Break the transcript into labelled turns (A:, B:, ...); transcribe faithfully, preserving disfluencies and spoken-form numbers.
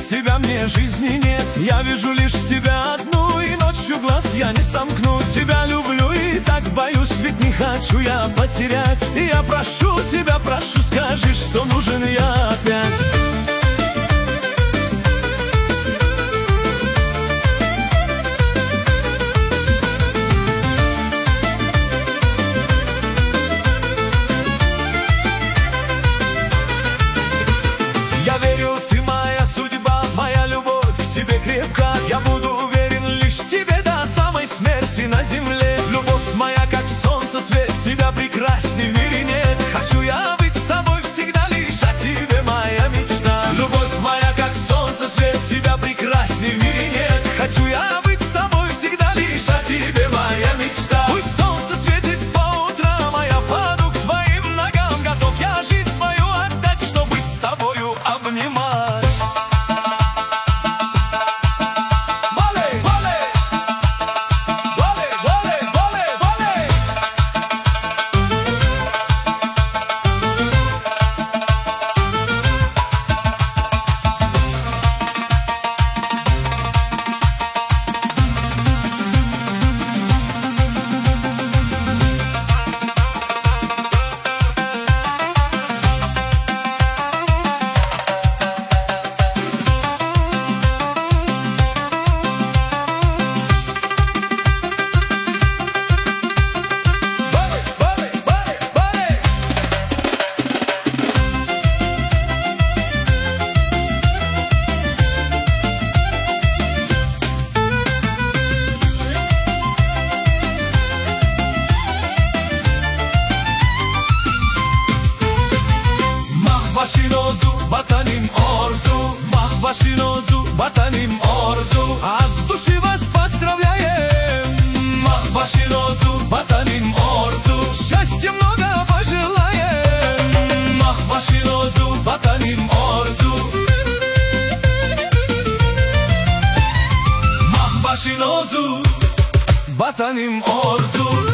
A: тебя мне жизни нет. Я вижу лишь тебя одну, и ночью глаз я не сомкну. Тебя люблю и так боюсь, ведь не хочу я потерять. И я прошу тебя, прошу, скажи, что нужен я опять. Я верю, ты моя судьба, моя любовь к тебе крепка. Я буду уверен лишь в тебе до самой смерти на земле. Любовь моя, как солнце, свет, тебя прекрасней в мире нет. Хочу я быть с тобой всегда, лишь о тебе моя мечта. Любовь моя, как солнце, свет, тебя прекрасней в мире нет. Хочу я быть с тобой всегда, лишь о тебе моя мечта. Пусть солнце светит по утрам, а я паду к твоим ногам. Готов я жизнь свою отдать, чтобы быть с тобою обнимать. Волей, волей, волей, волей, волей, волей. Mahvashinozu batanim orzu, Mahvashinozu batanim orzu. От души вас поздравляем, Mahvashinozu batanim orzu. Счастья много пожелаем, Mahvashinozu batanim orzu. Mahvashinozu batanim orzu.